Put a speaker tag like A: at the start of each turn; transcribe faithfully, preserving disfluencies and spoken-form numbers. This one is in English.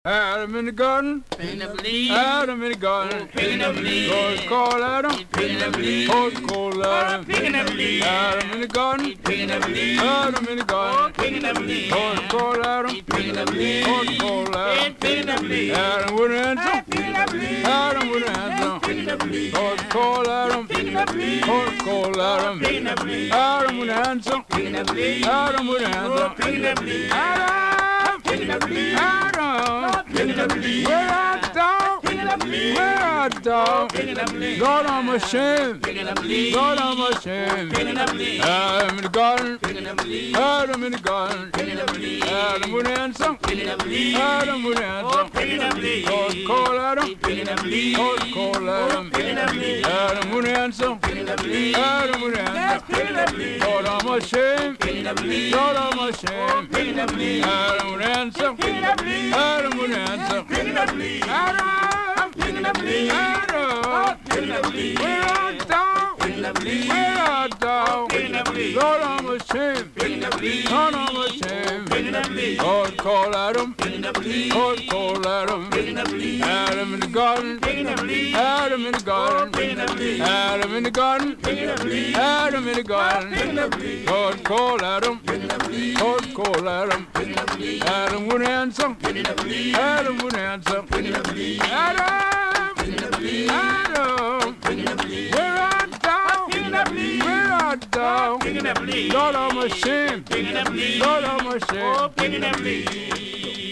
A: Adam in the garden,
B: picking up leaves.
A: Adam in the garden,
B: Picking up leaves.
A: Lord call Adam,
B: Picking up leaves.
A: Lord call Adam,
B: Picking up leaves.
A: Adam in the garden,
B: Picking up leaves.
A: Adam in the garden,
B: Picking up leaves.
A: Lord call Adam,
B: Picking up leaves.
A: Lord call Adam,
B: Picking up leaves.
A: Adam with an answer,
B: Picking up leaves.
A: Adam with an answer,
B: Picking up leaves.
A: Lord call Adam,
B: Picking up leaves.
A: Lord call Adam,
B: Picking up leaves.
A: Adam with an answer,
B: Picking up leaves.
A: Adam with an answer,
B: Picking up leaves.
A: Adam,
B: Picking up leaves.
A: Adam,
B: Picking up leaves.
A: where art thou?
B: Picking up leaves.
A: Where art thou?
B: Picking up leaves.
A: Lord, I'm ashamed.
B: Picking up leaves.
A: Lord, I'm ashamed.
B: Picking up leaves.
A: Adam in the garden.
B: Picking up leaves.
A: Adam in the garden.
B: Picking up leaves.
A: Adam with an answer.
B: Picking up leaves.
A: Adam with an answer.
B: Picking up leaves.
A: Lord, call Adam.
B: Picking up leaves.
A: Lord, call Adam.
B: Picking up leaves.
A: Adam with an answer.
B: Picking up leaves.
A: Adam with an answer.
B: Picking up leaves.
A: Lord, I'm ashamed.
B: Picking up leaves.
A: Lord, I'm ashamed.
B: Picking up leaves.
A: Adam with an answer.
B: Picking up leaves.
A: Adam with an answer.
B: Picking up leaves.
A: Adam.
B: Picking up leaves.
A: Adam.
B: Picking up leaves.
A: Where art thou?
B: Picking up leaves.
A: Where art thou?
B: Picking up leaves.
A: Lord, I'm ashamed.
B: Picking up leaves.
A: Lord, I'm ashamed.
B: Picking up leaves.
A: Lord, call Adam.
B: Picking up leaves.
A: Lord, call Adam.
B: Picking up leaves.
A: Adam in the garden.
B: Picking up leaves.
A: Adam in the garden.
B: Picking up leaves.
A: Adam in the garden.
B: Picking up leaves.
A: Adam in the
B: Picking
A: garden.
B: up leaves.
A: Lord, call Adam.
B: Picking up leaves.
A: Lord, call Adam.
B: Picking up leaves.
A: Adam would answer.
B: Picking up leaves.
A: Adam would answer.
B: Picking up leaves.
A: Adam.
B: Picking up leaves.
A: Adam.
B: Picking up leaves.
A: Where art thou?
B: Picking up leaves.
A: Where art thou?
B: Picking up leaves.
A: Lord, I'm ashamed.
B: Picking up leaves.
A: Lord, I'm ashamed.
B: Picking up leaves.